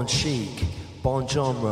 chic, bon genre.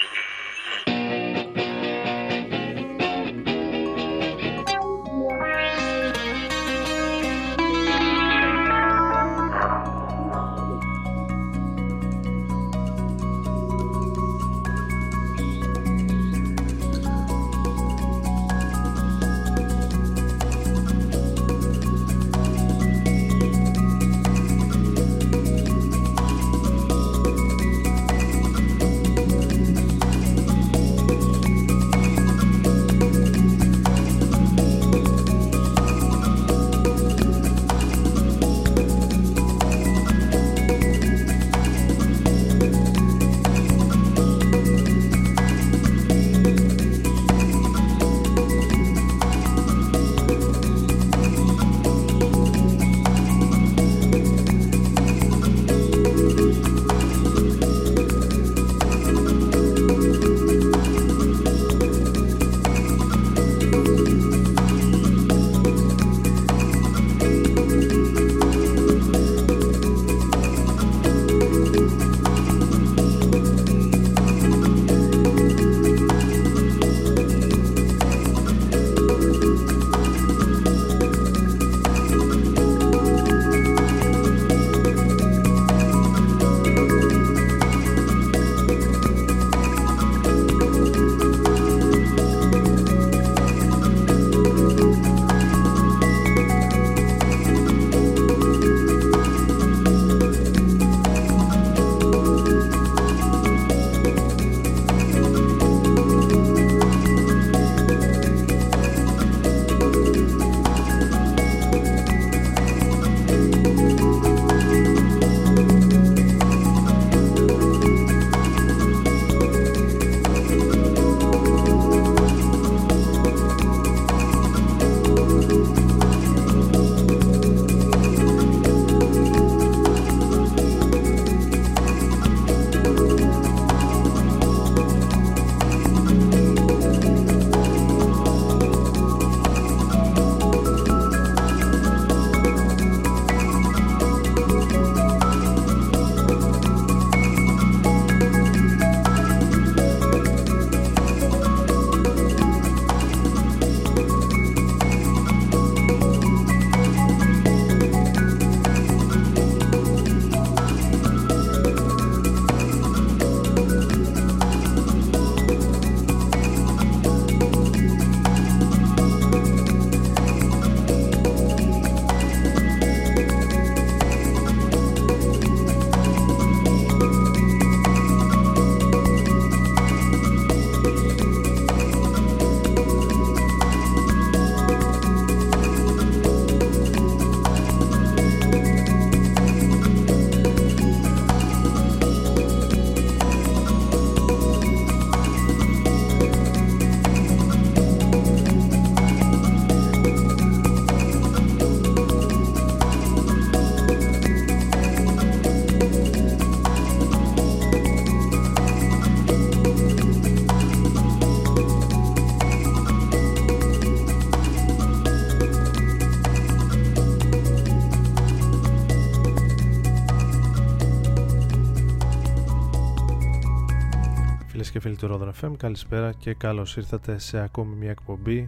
Και φίλοι του Rodon FM, καλησπέρα και καλώς ήρθατε σε ακόμη μια εκπομπή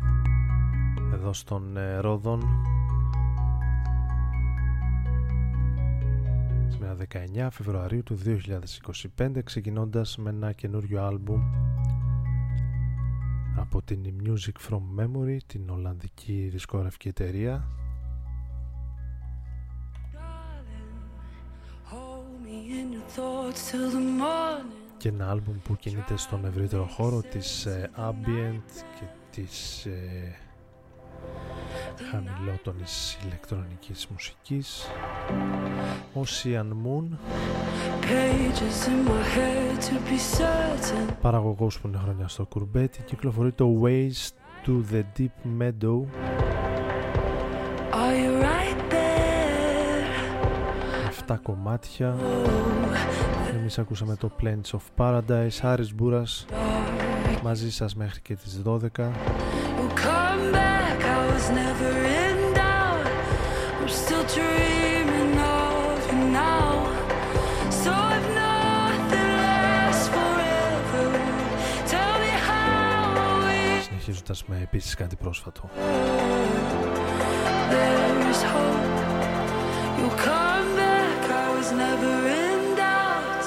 εδώ στον Rodon. Σήμερα 19 Φεβρουαρίου του 2025, ξεκινώντας με ένα καινούριο άλμπουμ από την Music From Memory, την ολλανδική δισκογραφική εταιρεία. Και ένα άλμπουμ που κινείται στον ευρύτερο χώρο της ambient και της χαμηλότονης ηλεκτρονικής μουσικής. Ocean Moon, παραγωγός που είναι χρόνια στο κουρμπέτι, κυκλοφορεί το Ways to the Deep Meadow. Αυτά κομμάτια. Εμείς ακούσαμε το Plains of Paradise. Άρης Μπούρας μαζί σας μέχρι και τις 12. Dreaming of you now, so if nothing παίζοντας με επίσης κάτι πρόσφατο. There's hope. You'll come back. I was never in doubt.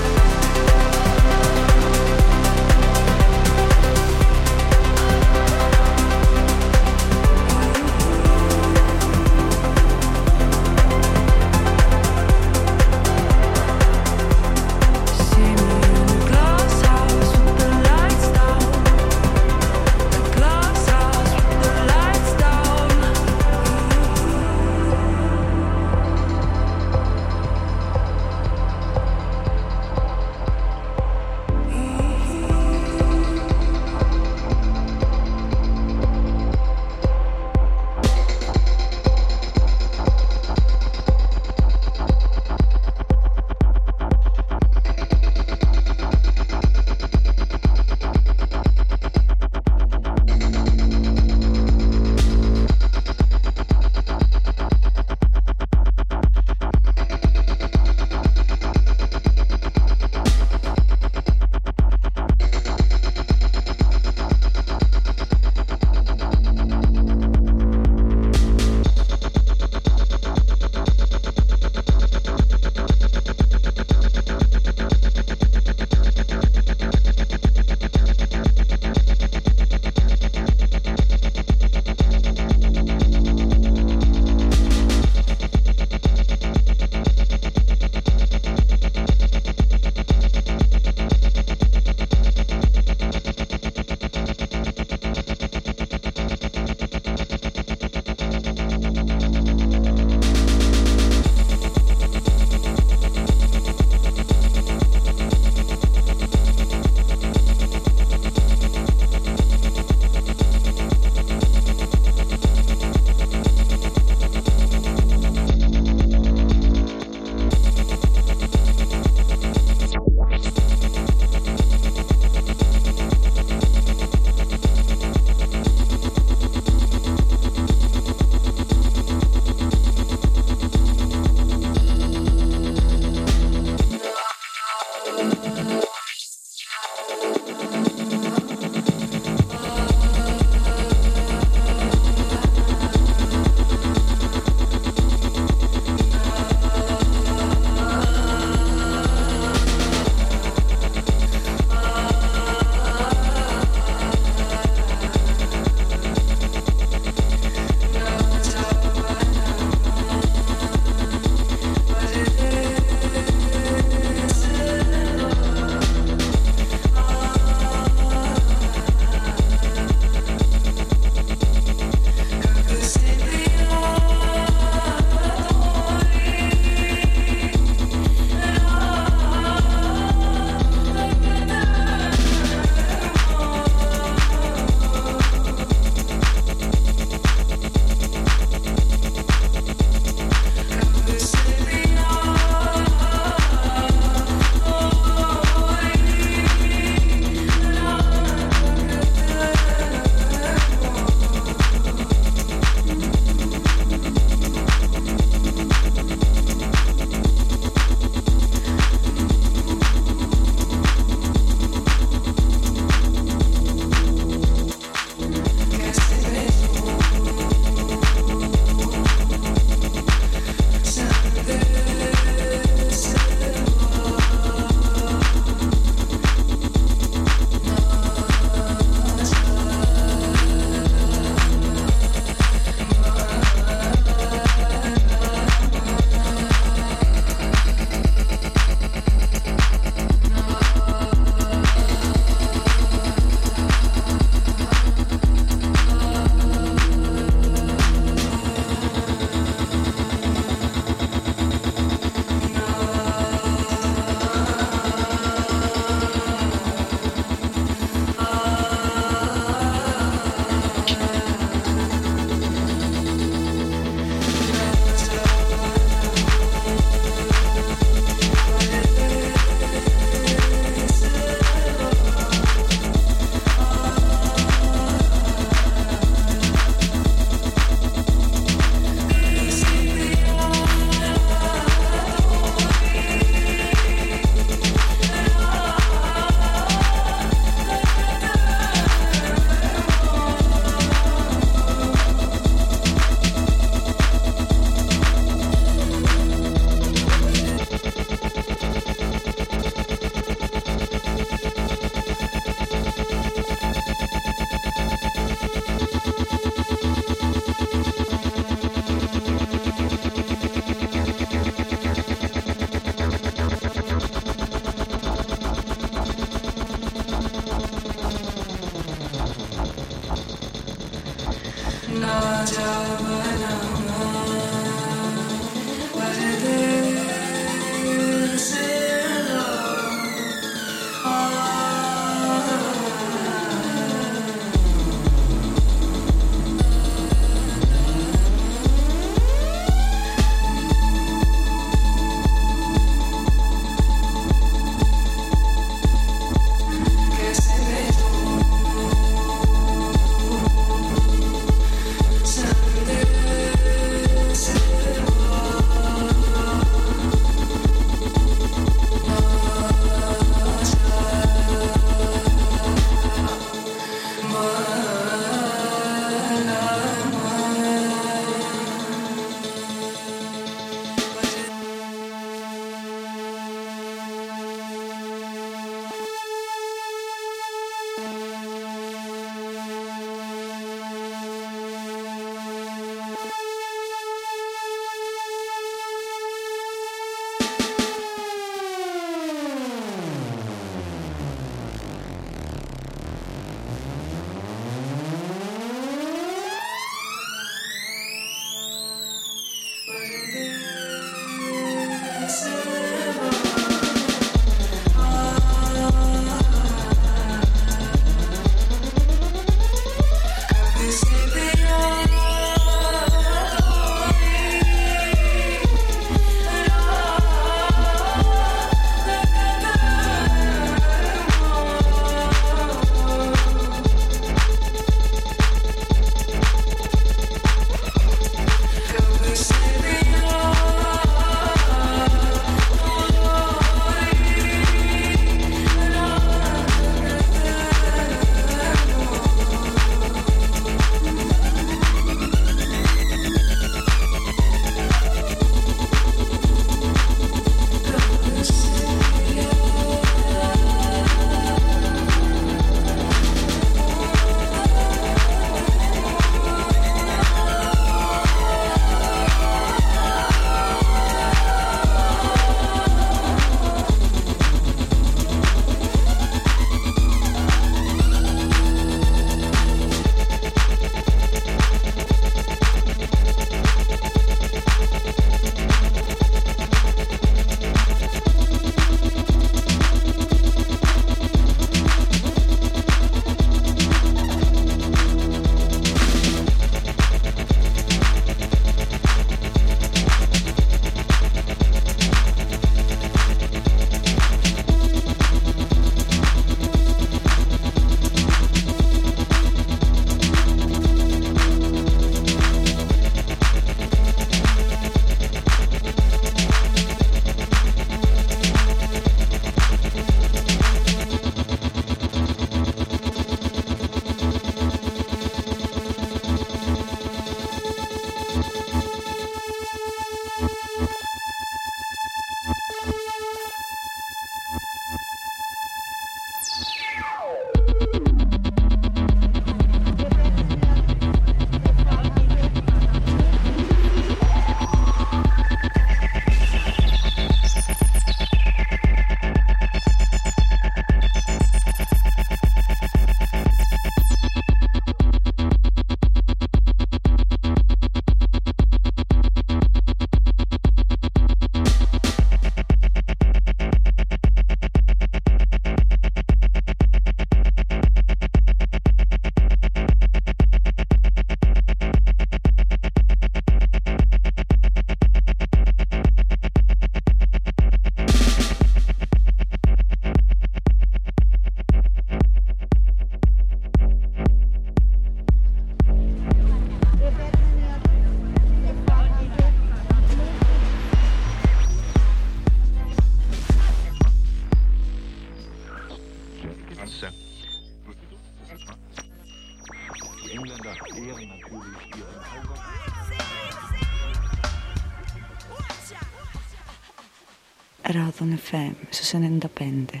Radon FM su 95.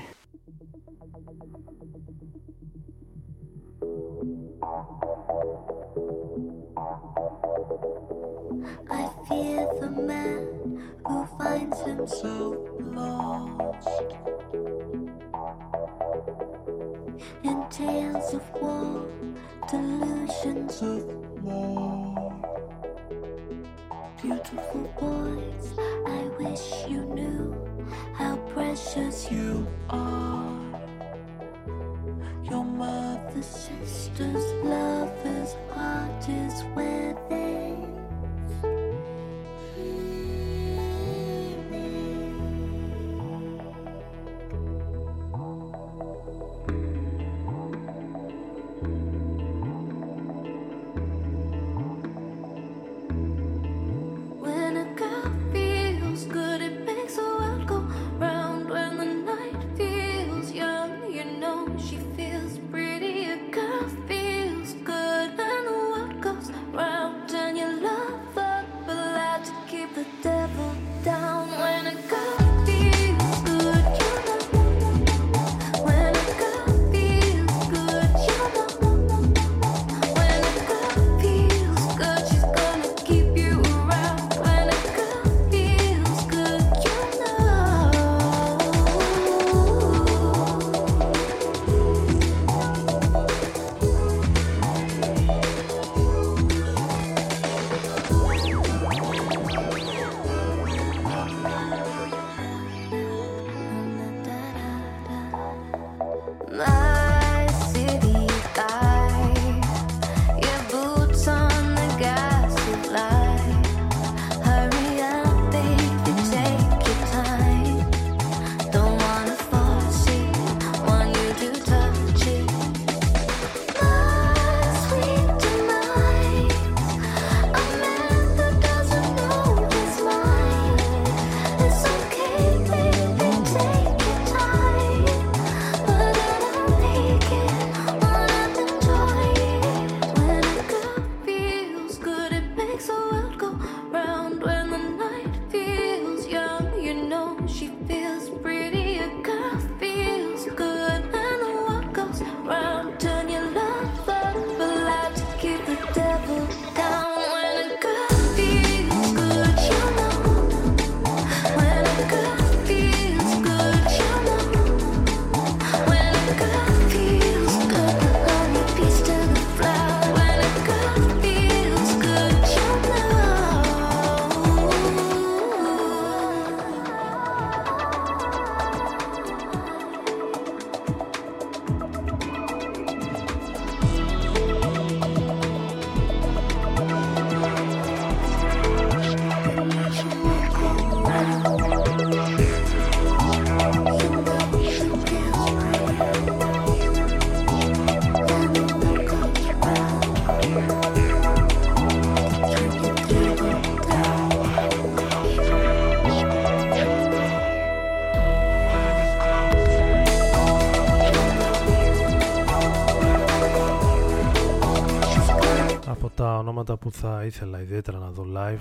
I fear the man who finds himself lost in tales of war, delusions of war. shoulders, lover's heart is within. When a girl feels good, it makes the world go round. When the night feels young, you know she feels pretty. A girl feels good and the world goes round. And you love her, but allowed to keep the devil down. When a girl feels good, you know. When a girl feels good, you know. When a girl feels good, she's gonna keep you around. When a girl feels good, you know. My city guy, your boots on the gas light. Hurry up, baby, take your time. Don't wanna force it, want you to touch it. My sweet demise, a man that doesn't know his mind. It's okay, baby, take your time. But I'll make it, wanna enjoy it. When a girl feels good, it makes the world go round. When the night feels young, you know she feels pretty. A girl feels good and the world goes round. Turn your love up, but allowed to keep the devil down. When a girl feels good, you know. When a girl feels good, you know. When a girl feels good, the only piece to the flower. When a girl feels good, you know. Από τα ονόματα που θα ήθελα ιδιαίτερα να δω live,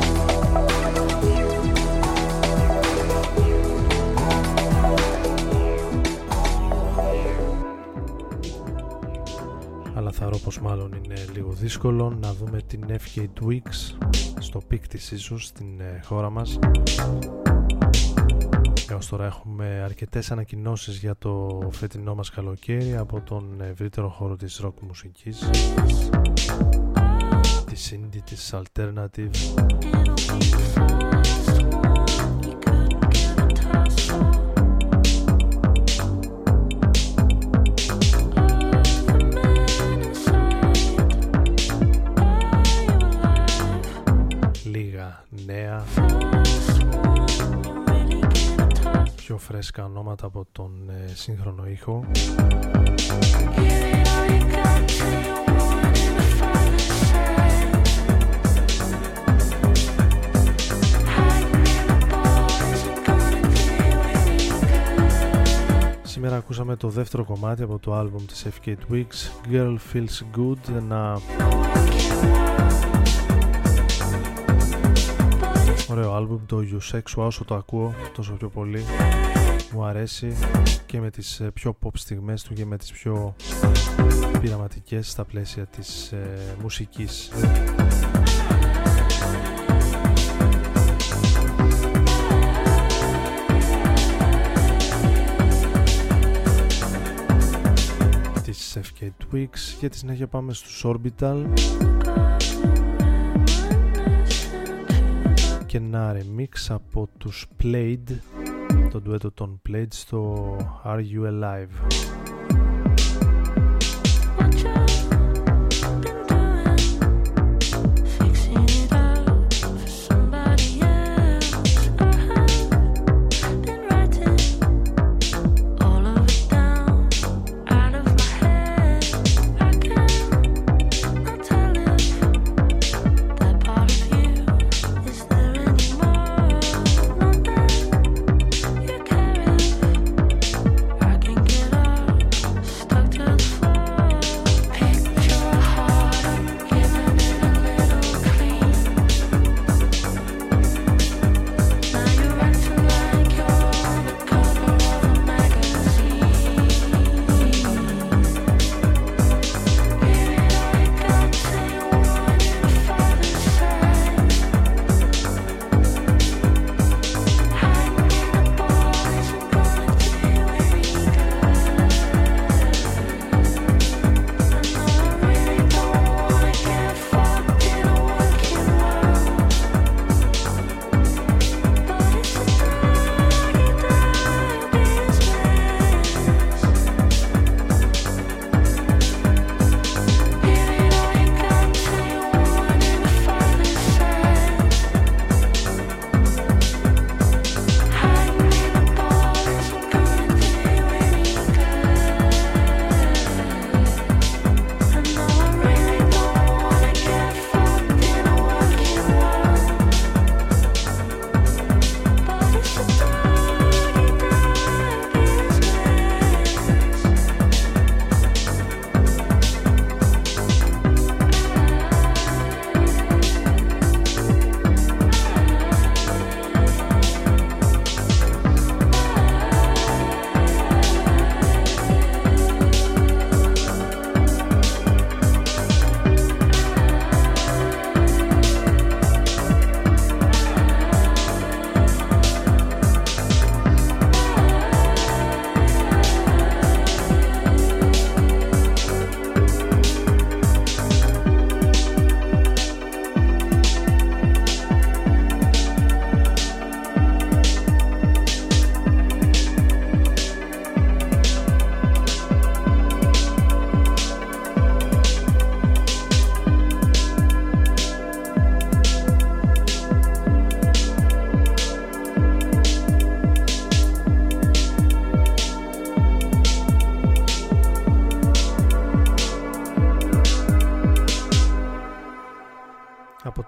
αλλά θεωρώ πως μάλλον είναι λίγο δύσκολο, να δούμε την FK Twigs στο πικ της ίσως στην χώρα μας. Έως τώρα έχουμε αρκετές ανακοινώσεις για το φετινό μας καλοκαίρι από τον ευρύτερο χώρο της rock μουσικής, της indie, της alternative. Λίγα νέα, πιο φρέσκα ονόματα από τον σύγχρονο ήχο. Σήμερα ακούσαμε το δεύτερο κομμάτι από το άλμπουμ της FK Twigs, Girl Feels Good, ένα ωραίο άλμπουμ. Το Eusexual, όσο το ακούω τόσο πιο πολύ μου αρέσει, και με τις πιο pop στιγμές του και με τις πιο πειραματικές στα πλαίσια της μουσικής. Της FK Twigs. Για τη συνέχεια πάμε στους Orbital και ένα remix από τους Played, το ντουέτο των Played στο Are You Alive.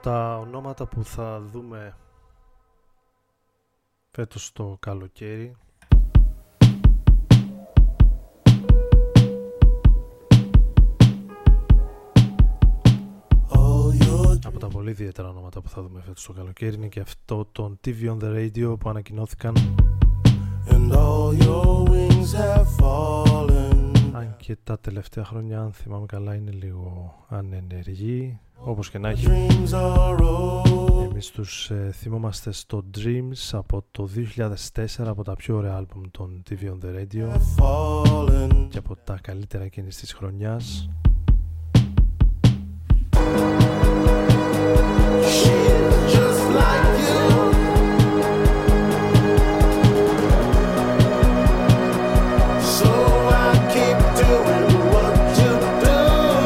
τα ονόματα που θα δούμε φέτος το καλοκαίρι, από τα πολύ ιδιαίτερα ονόματα που θα δούμε φέτος το καλοκαίρι, είναι και αυτό των TV on the Radio που ανακοινώθηκαν. And all your wings have fallen. Αν και τα τελευταία χρόνια, αν θυμάμαι καλά, είναι λίγο ανενεργοί. Όπως και να έχει, εμείς τους θυμόμαστε στο Dreams από το 2004, από τα πιο ωραία άλμπουμ των TV on the Radio και από τα καλύτερα εκείνης της χρονιάς. She's just like you. So I keep doing what you do.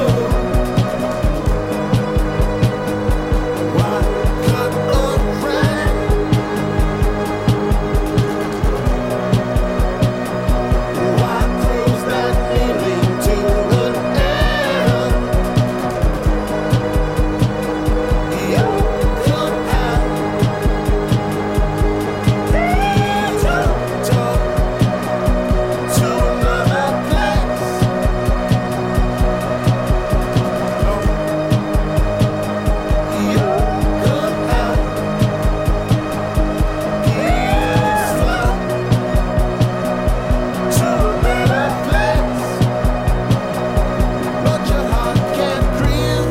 Why cut around? Why cruise that kneeling to the end? You could have talk to another place. You could have flow to a better place, but your heart can't dream.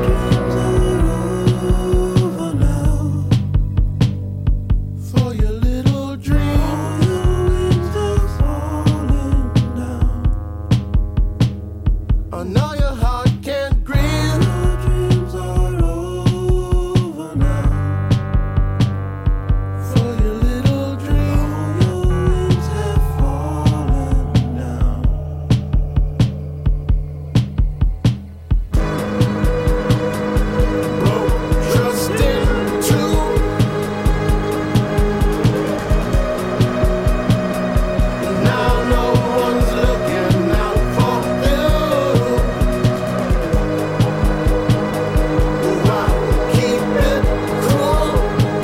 Over now for your little dream. Your wings are falling down. I know your heart can't grieve. Your dreams are over now. For your little dream, your wings have fallen down. Broke trust into. Now no one's looking out for you. Why keep it cool?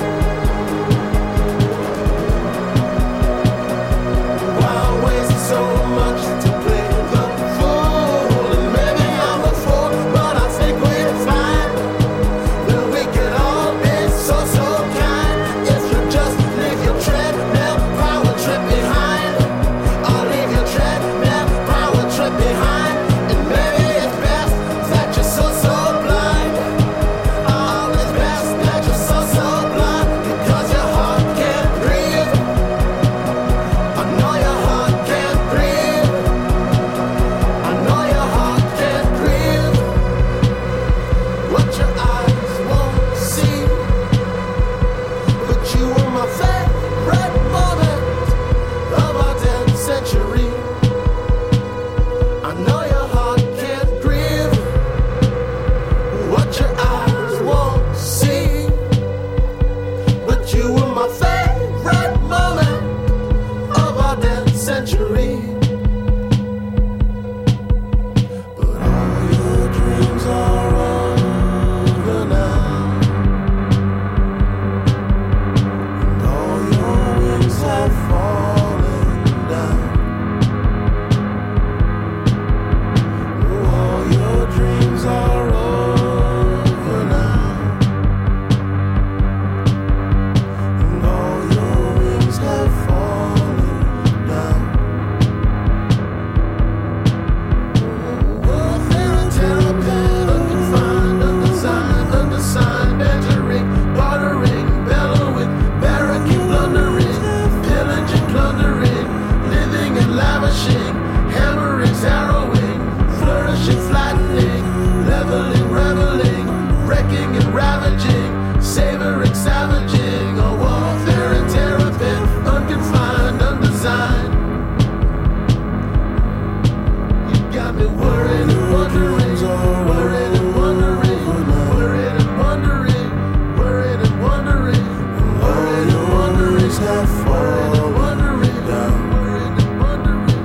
Why waste so much to play the fool? And maybe I'm a fool, but I think we're fine. That we could all be so kind. If you just leave your treadmill power trip behind, I'll leave your treadmill power trip behind. And maybe it's best that you're so blind. Oh, it's best that you're so blind, because your heart can't breathe. I know your heart can't breathe. I know your heart can't breathe. What your eyes won't see. But you were my favorite moment of our 10th century. I know your heart can't breathe. What your eyes won't see. But you were my favorite moment of our 10th century. But all your dreams are over now. And all your wings have fallen down. Oh, all your dreams are over now. And all your wings have fallen down. Warfare and terrapin, unconfined, undesigned, undersigned, entering, bartering, bellowing, barracking, plundering, pillaging, plundering, living and lavishing, hammering, harrowing, flourishing, flattening, leveling, reveling, wrecking and ravaging, savoring, savaging, a warfare and terrapin, unconfined, undesigned. You got me worried and wondering, worried and wondering, worried and wondering, worried and wondering, worried and wondering, have fallen, wondering, worried and wondering.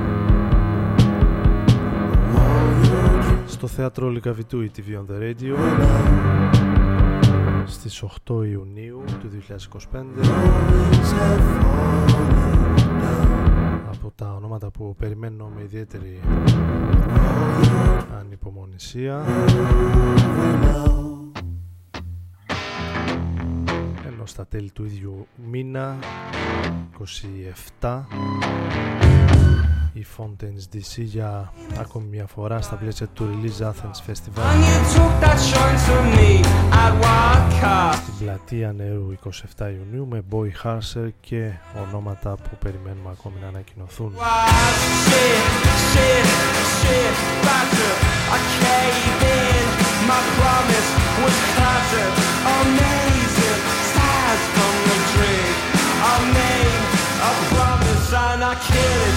All your dreams Στο θέατρο Λυκαβητού η TV on the Radio. στις 8 Ιουνίου του 2025. Από τα ονόματα που περιμένω με ιδιαίτερη ανυπομονησία, ενώ στα τέλη του ίδιου μήνα 27 η Fontaines DC για ακόμη μια φορά στα πλαίσια του Release Athens Festival στην πλατεία Νερού 27 Ιουνίου με Boy Harser και ονόματα που περιμένουμε ακόμη να ανακοινωθούν. And I kill it,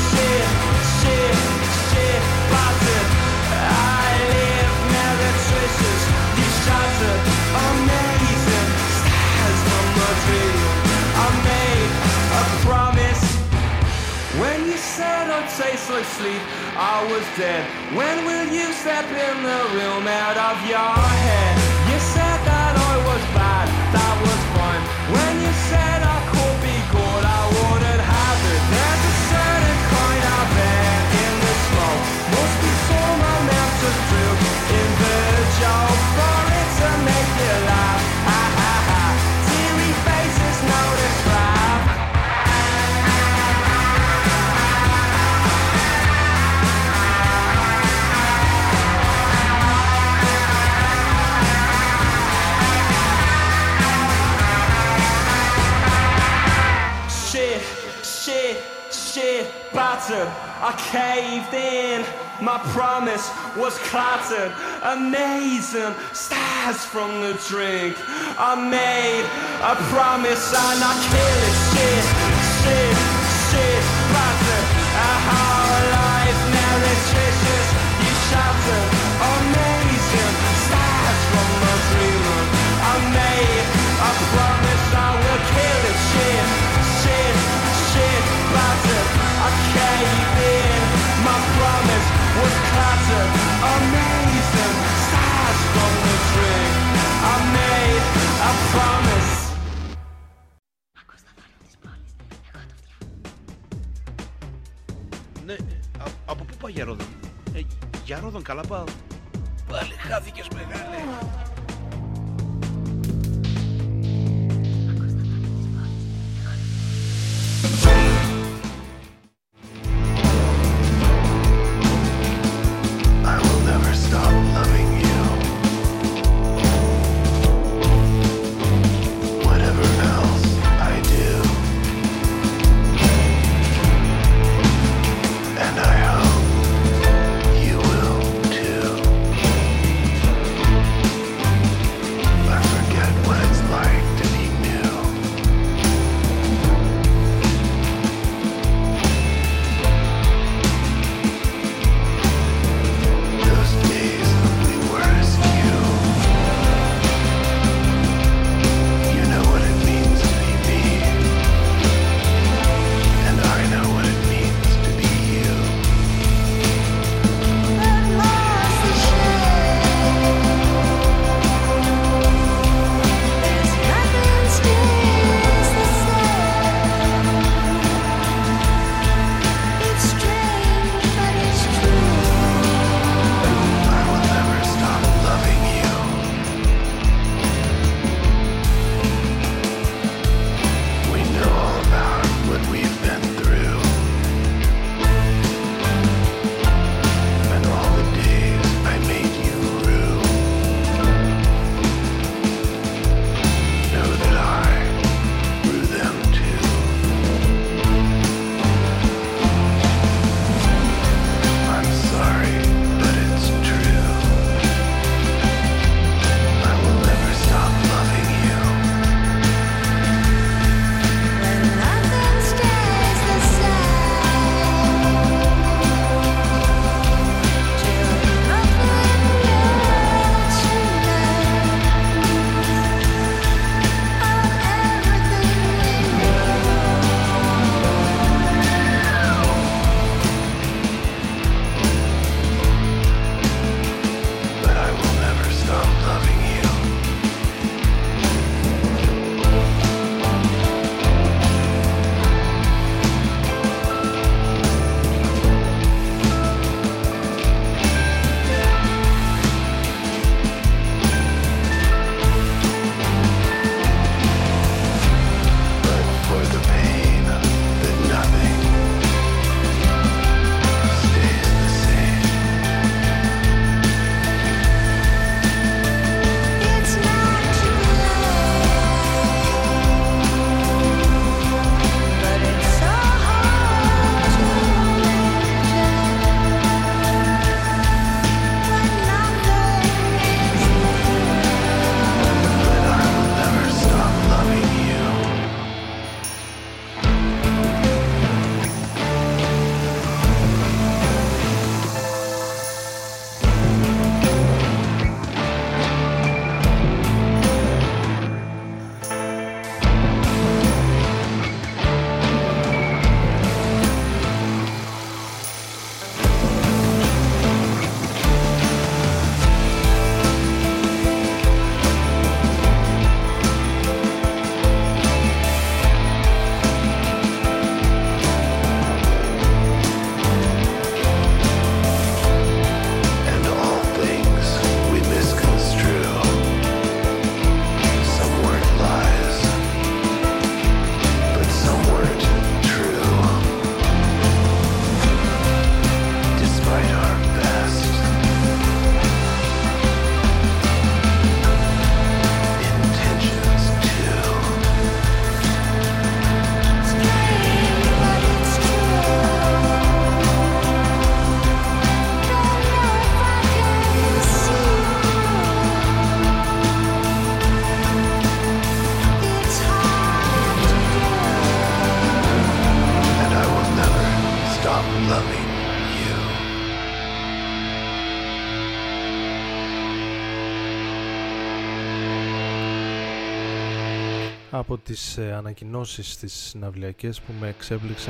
shit, battered. I live meretricious, you shattered. Amazing stars from my dream. I made a promise. When you said I'd taste like sleep, I was dead. When will you step in the room out of your head? You said that I was bad, that was fine. When you said I could be good, I wouldn't have it. There's a certain kind of air in the smoke. Must be some I'm meant to do in the joke for it to make you laugh. Ha ha ha. Teary faces know the trap. Shit, battered, I caved in. My promise was clattered. Amazing stars from the drink. I made a promise and I killed it. Shit, battered. A whole life meretricious. You shattered. Amazing stars from the dream. I made a promise I will kill it. Shit, battered, I caved in. My promise was clattered. Amazing stars from the drink. I made a promise. Ναι, από πού πάει για Ρόδον? Για Ρόδον καλά πάω. Πάλι χάθηκες μεγάλε. You will too. από τις ανακοινώσεις τις συναυλιακές που με εξέπληξαν.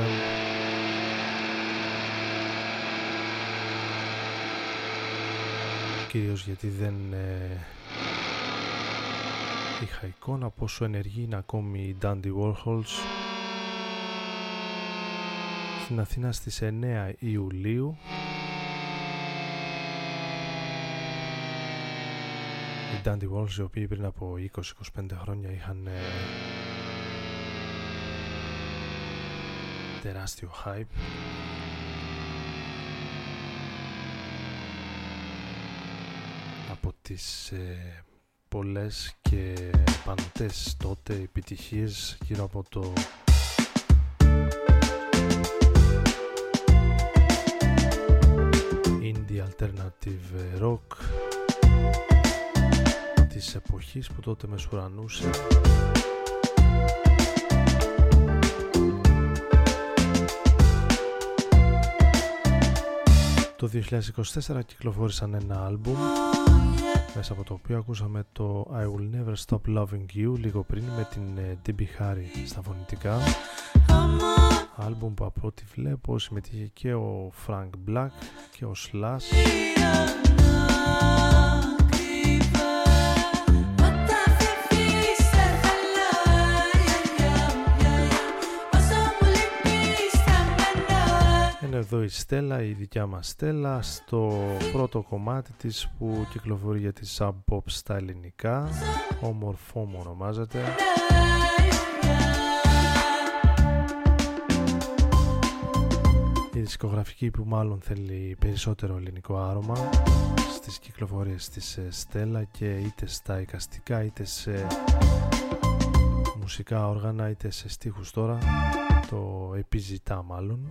Κυρίως γιατί δεν είχα εικόνα πόσο ενεργοί είναι ακόμη οι Dandy Warhols. Στην Αθήνα στις 9 Ιουλίου οι Dandy Warhols, οι οποίοι πριν από 20-25 χρόνια είχαν τεράστιο hype, από τις πολλές και πανωτές τότε επιτυχίες γύρω από το indie alternative rock της εποχής που τότε μεσουρανούσε. Το 2024 κυκλοφόρησαν ένα άλμπουμ μέσα από το οποίο ακούσαμε το I Will Never Stop Loving You λίγο πριν με την Debbie Harry στα φωνητικά. Άλμπουμ που από ό,τι βλέπω συμμετείχε και ο Frank Black και ο Slash. Είναι εδώ η Στέλλα, η δικιά μας Στέλλα, στο πρώτο κομμάτι της που κυκλοφορεί για τη Sub Pop στα ελληνικά. Όμορφο μου ονομάζεται. Η δισκογραφική που μάλλον θέλει περισσότερο ελληνικό άρωμα στις κυκλοφορίες της Στέλλα, και είτε στα εικαστικά είτε σε μουσικά όργανα είτε σε στίχους τώρα το επιζητά μάλλον.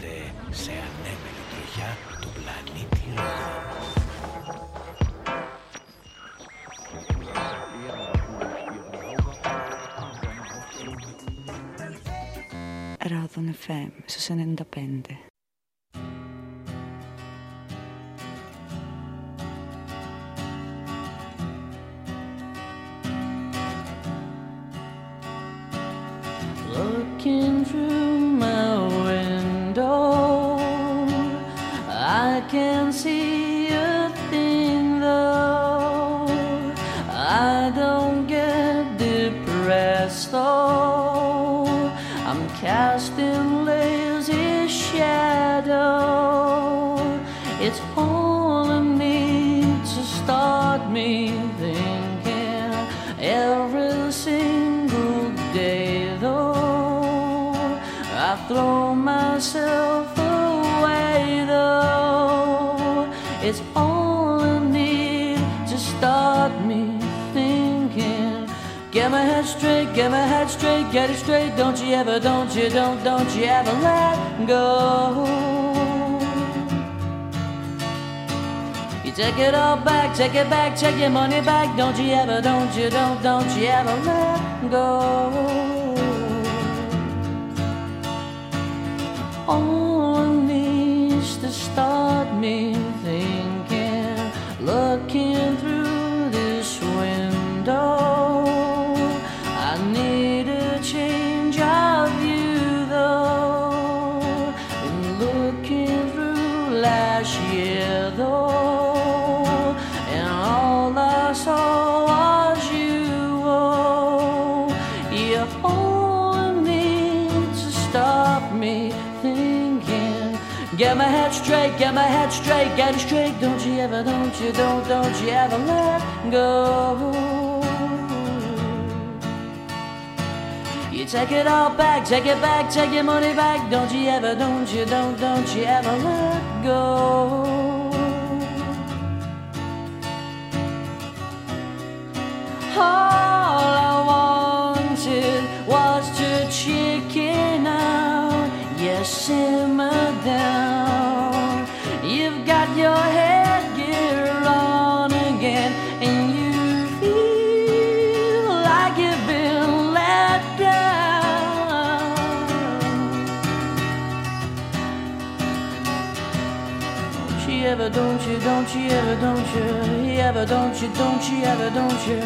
βρίσκεται σε ανέμελη τροχιά του πλανήτη Ρόδο. Ρόδον FM στους 95. Looking through my window, I can see a thing though. I don't get depressed though. I'm casting lazy shadow. It's all I need to start me thinking every single day though. I throw myself away though. It's all I need to start me thinking. Get my head straight, get my head straight, get it straight. Don't you ever, don't you ever let go. You take it all back, take it back, take your money back. Don't you ever, don't you ever let go. All I needs to start me thinking, looking through this window. I need a change of view though. Been looking through last year though, and all I saw was you. Oh, you're all I need to stop me thinking. Get my head straight, get my head straight, get it straight. Don't you ever, don't you ever let go. You take it all back, take it back, take your money back. Don't you ever, don't you ever let go. All I wanted was to chicken out. Yes, simmer down. You've got your headgear on again, and you feel like you've been let down. Don't you ever, don't you ever, don't you ever, don't you ever, don't you?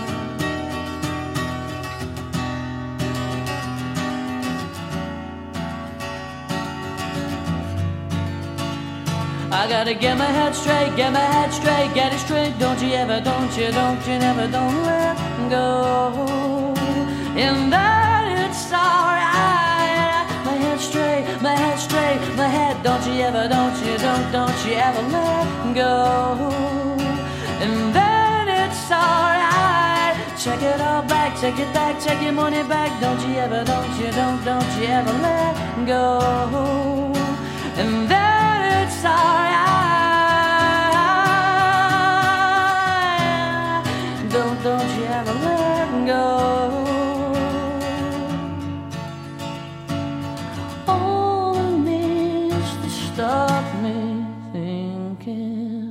I gotta get my head straight, get my head straight, get it straight. Don't you ever, don't you never, don't let go. And that it's alright. My head straight, my head straight, my head. Don't you ever, don't you ever let go. And then it's alright. Check it all back, take it back, take your money back. Don't you ever, don't you ever let go. And then it's alright. Don't you ever let go. All it needs to stop me thinking.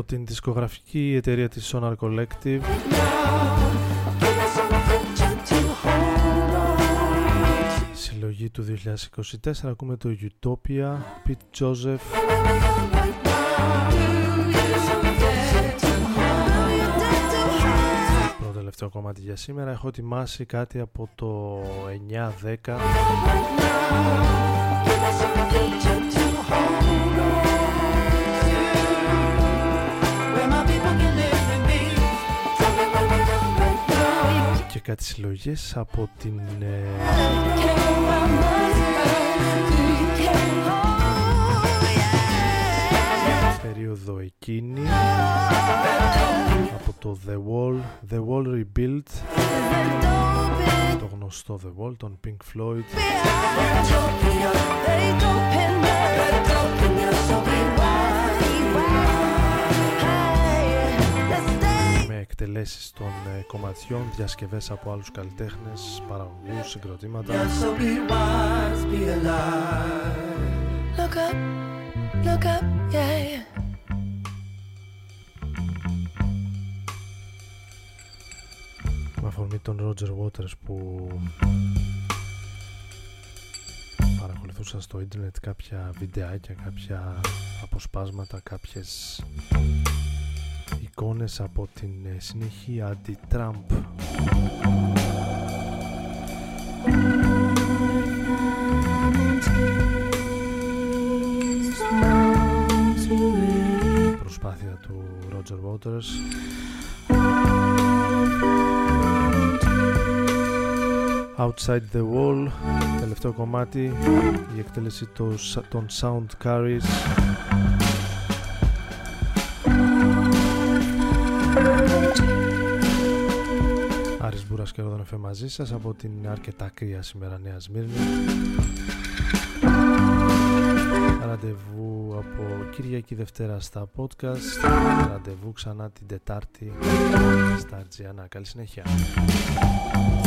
την δισκογραφική εταιρεία της Sonar Collective, συλλογή του 2024, ακούμε το Utopia, Pete Joseph. Πρώτο τελευταίο κομμάτι για σήμερα. Έχω ετοιμάσει κάτι από το 9-10. Και κάτι συλλογές από την περίοδο εκείνη, από το The Wall Rebuilt, το γνωστό The Wall των Pink Floyd, με εκτελέσεις των κομματιών, διασκευές από άλλους καλλιτέχνες, παραγωγούς, συγκροτήματα. Look up, look up, yeah. Με αφορμή τον Roger Waters που παρακολουθούσα στο ίντερνετ κάποια βιντεάκια, κάποια αποσπάσματα, κάποιες εικόνες από την συνεχή αντι-Τραμπ προσπάθεια του Roger Waters. Outside the Wall, τελευταίο κομμάτι, η εκτέλεση των Sound Carries. Άρης Μπούρας και Ρόδον Εφέ μαζί σας από την αρκετά κρύα σήμερα Νέα Σμύρνη. Ραντεβού από Κυριακή Δευτέρα στα podcast, ραντεβού ξανά την Τετάρτη στα Αρτζιανά. Καλή συνέχεια.